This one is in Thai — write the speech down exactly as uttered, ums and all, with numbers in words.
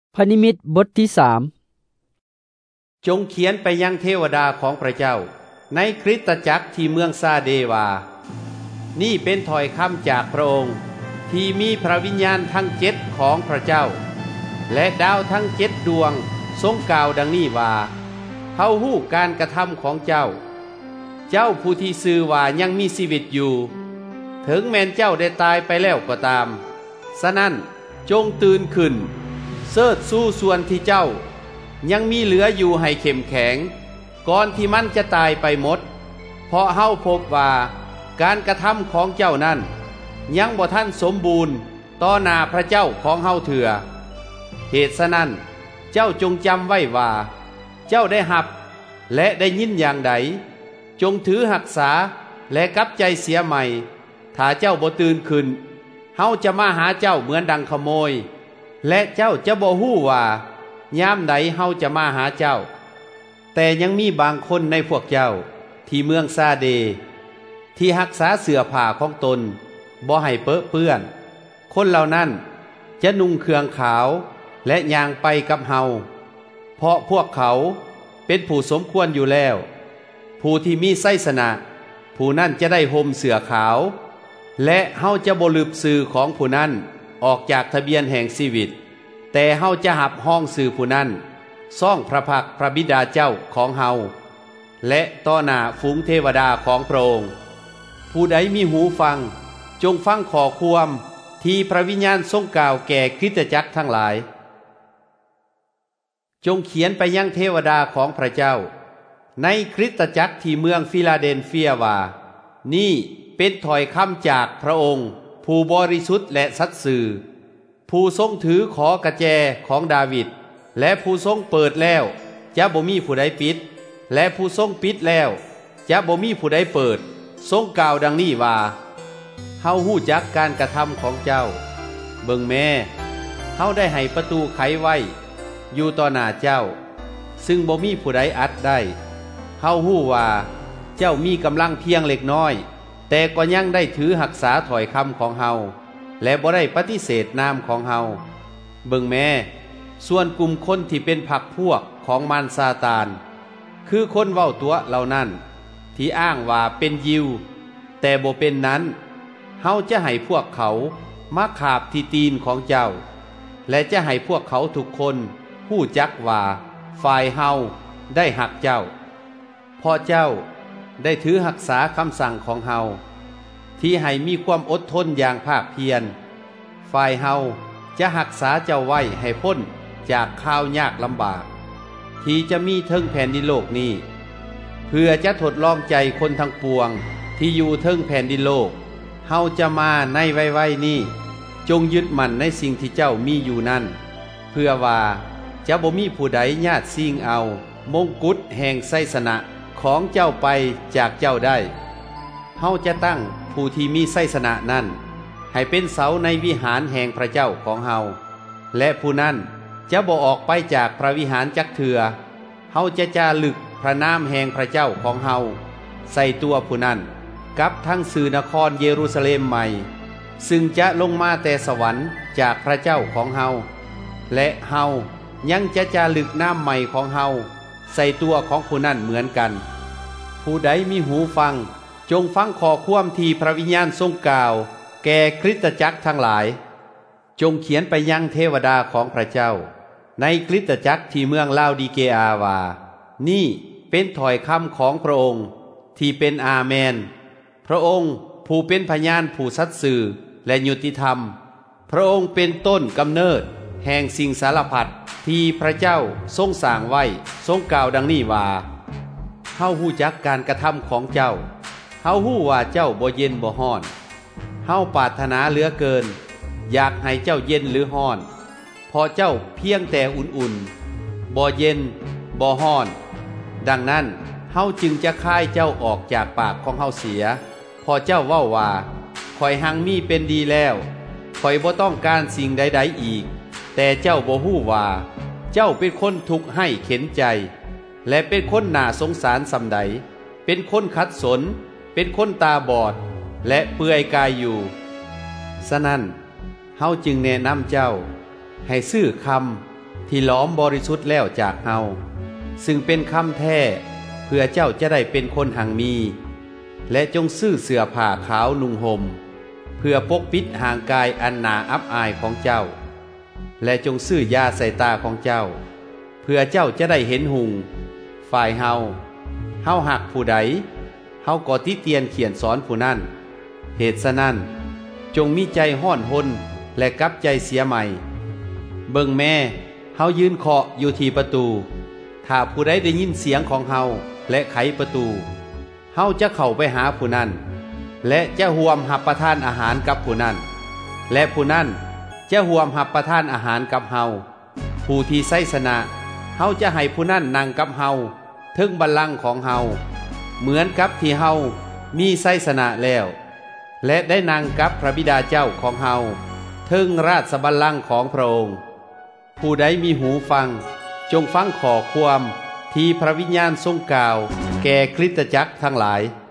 พระนิมิตบทที่สามจงเขียนไปยังเทวดาของพระเจ้าในคริสตจักรที่เมืองซาเดวานี่เป็นถ้อยคำจากพระองค์ที่มีพระวิญญาณทั้งเจ็ดของพระเจ้าและดาวทั้งเจ็ดดวงทรงกล่าวดังนี้ว่าเฮาฮู้การกระทำของเจ้าเจ้าผู้ที่ชื่อว่ายังมีชีวิตอยู่ถึงแม้นเจ้าได้ตายไปแล้วก็ตามฉะนั้นจงตื่นขึ้นเสิร์ชสู้ส่วนที่เจ้ายังมีเหลืออยู่ให้เข้มแข็งก่อนที่มันจะตายไปหมดเพราะเฮาพบว่าการกระทำของเจ้านั้นยังบ่ทันสมบูรณ์ต่อหน้าพระเจ้าของเฮาเถื่อเหตุฉะนั้นเจ้าจงจำไว้ว่าเจ้าได้หับและได้ยินอย่างใดจงถือหักษาและกลับใจเสียใหม่ถ้าเจ้าบ่ตื่นขึ้นเฮาจะมาหาเจ้าเหมือนดังขโมยและเจ้าจะบ่ฮู้ว่ายามใดเฮาจะมาหาเจ้าแต่ยังมีบางคนในพวกเจ้าที่เมืองซาเดที่รักษาเสื้อผ้าของตนบ่ให้เปื้อเปื้อนคนเหล่านั้นจะนุ่งเครื่องขาวและย่างไปกับเฮาเพราะพวกเขาเป็นผู้สมควรอยู่แล้วผู้ที่มีไสสนะผู้นั้นจะได้ห่มเสื้อขาวและเฮาจะบ่ลืมชื่อของผู้นั้นออกจากทะเบียนแห่งชีวิตแต่เฮาจะหับห้องสื่อผู้นั้นซ่องพระพักพระบิดาเจ้าของเฮาและต่อหน้าฝูงเทวดาของพระองค์ผู้ใดมีหูฟังจงฟังข้อความที่พระวิญญาณทรงกล่าวแก่คริสตจักรทั้งหลายจงเขียนไปยังเทวดาของพระเจ้าในคริสตจักรที่เมืองฟิลาเดลเฟียว่านี่เป็นถ้อยคำจากพระองค์ผู้บริสุทธิ์และสัตย์ซื่อผู้ทรงถือขอกระแจของดาวิดและผู้ทรงเปิดแล้วจะบ่มีผู้ใดปิดและผู้ทรงปิดแล้วจะบ่มีผู้ใดเปิดทรงกล่าวดังนี้ว่าเฮาฮู้จักการกระทำของเจ้าเบิ่งแม่เฮาได้ให้ประตูไขไว้อยู่ต่อหน้าเจ้าซึ่งบ่มีผู้ใดอัดได้เฮาฮู้ว่าเจ้ามีกำลังเพียงเล็กน้อยแต่ก็ยังได้ถือหักษาถ้อยคำของเฮาและบ่ได้ปฏิเสธนามของเฮาเบิ่งแม่ส่วนกลุ่มคนที่เป็นพรรคพวกของมารซาตานคือคนเว้าตัวเหล่านั้นที่อ้างว่าเป็นยิวแต่บ่เป็นนั้นเฮาจะให้พวกเขามาขาบที่ตีนของเจ้าและจะให้พวกเขาทุกคนฮู้จักว่าฝ่ายเฮาได้หักเจ้าเพราะเจ้าได้ถือหักษาคำสั่งของเฮาที่ให้มีความอดทนอย่างภาคเพียรฝ่ายเฮาจะหักษาเจ้าไว้ให้พ้นจากข้าวยากลำบากที่จะมีเทิงแผ่นดินโลกนี้เพื่อจะทดลองใจคนทั้งปวงที่อยู่เทิงแผ่นดินโลกเฮาจะมาในไว้ๆนี้จงยึดมั่นในสิ่งที่เจ้ามีอยู่นั่นเพื่อว่าจะบ่มีผู้ใดญาติซิ่งเอามงกุฎแห่งไสสนะของเจ้าไปจากเจ้าได้เฮาจะตั้งผู้ที่มีไสสนะนั้นให้เป็นเสาในวิหารแห่งพระเจ้าของเฮาและผู้นั้นจะบ่ออกไปจากพระวิหารจักเถื่อเฮาจะจารึกพระนามแห่งพระเจ้าของเฮาใส่ตัวผู้นั้นกับทั้งสื่อนครเยรูซาเล็มใหม่ซึ่งจะลงมาแต่สวรรค์จากพระเจ้าของเฮาและเฮายังจะจารึกนามใหม่ของเฮาใส่ตัวของผู้นั้นเหมือนกันผู้ใดมีหูฟังจงฟังข้อความที่พระวิญญาณทรงกล่าวแก่คริสตจักรทั้งหลายจงเขียนไปยังเทวดาของพระเจ้าในคริสตจักรที่เมืองลาวดีเกอาว่านี่เป็นถ้อยคำของพระองค์ที่เป็นอาเมนพระองค์ผู้เป็นพยานผู้สัตย์ซื่อและยุติธรรมพระองค์เป็นต้นกำเนิดแห่งสิ่งสารพัดที่พระเจ้าทรงสร้างไว้ทรงกล่าวดังนี้ว่าเฮาฮู้จักการกระทำของเจ้าเฮาฮู้ว่าเจ้าบ่เย็นบ่ฮ้อนเฮาปรารถนาเหลือเกินอยากให้เจ้าเย็นหรือฮ้อนพอเจ้าเพียงแต่อุ่นๆบ่เย็นบ่ฮ้อนดังนั้นเฮาจึงจะคายเจ้าออกจากปากของเฮาเสียพอเจ้าเว้าว่าข่อยหังมีเป็นดีแล้วข่อยบ่ต้องการสิ่งใดๆอีกแต่เจ้าบ่ฮู้ว่าเจ้าเป็นคนทุกข์ให้เข็นใจและเป็นคนน่าสงสารส่ำใดเป็นคนขัดสนเป็นคนตาบอดและเปื่อยกายอยู่ฉะนั้นเฮาจึงแนะนำเจ้าให้ซื้อคำที่ล้อมบริสุทธิ์แล้วจากเฮาซึ่งเป็นคำแท้เพื่อเจ้าจะได้เป็นคนหังมี และจงซื้อเสื้อผ้าขาวนุ่งห่มเพื่อปกปิดห่างกายอันหนาอับอายของเจ้า และจงซื้อยาใส่ตาของเจ้าเพื่อเจ้าจะได้เห็นหุงฝ่ายเฮาเฮาหักผู้ใดเฮาก็ติเตียนเขียนสอนผู้นั้นเหตุฉะนั้นจงมีใจห้อนหนและกลับใจเสียใหม่เบิ่งแม่เฮายืนเคาะอยู่ที่ประตูถ้าผู้ใดได้ยินเสียงของเฮาและไขประตูเฮาจะเข้าไปหาผู้นั้นและจะห่วมหับประทานอาหารกับผู้นั้นและผู้นั้นจะห่วมหับประทานอาหารกับเฮาผู้ที่ไสชนะเฮาจะให้ผู้นั้นนั่งกับเฮาถึงบัลลังก์ของเฮาเหมือนกับที่เฮามีไสชนะแล้วและได้นั่งกับพระบิดาเจ้าของเฮาถึงราชบัลลังก์ของพระองค์ผู้ใดมีหูฟังจงฟังข้อความที่พระวิญญาณทรงกล่าวแก่คริสตจักรทั้งหลาย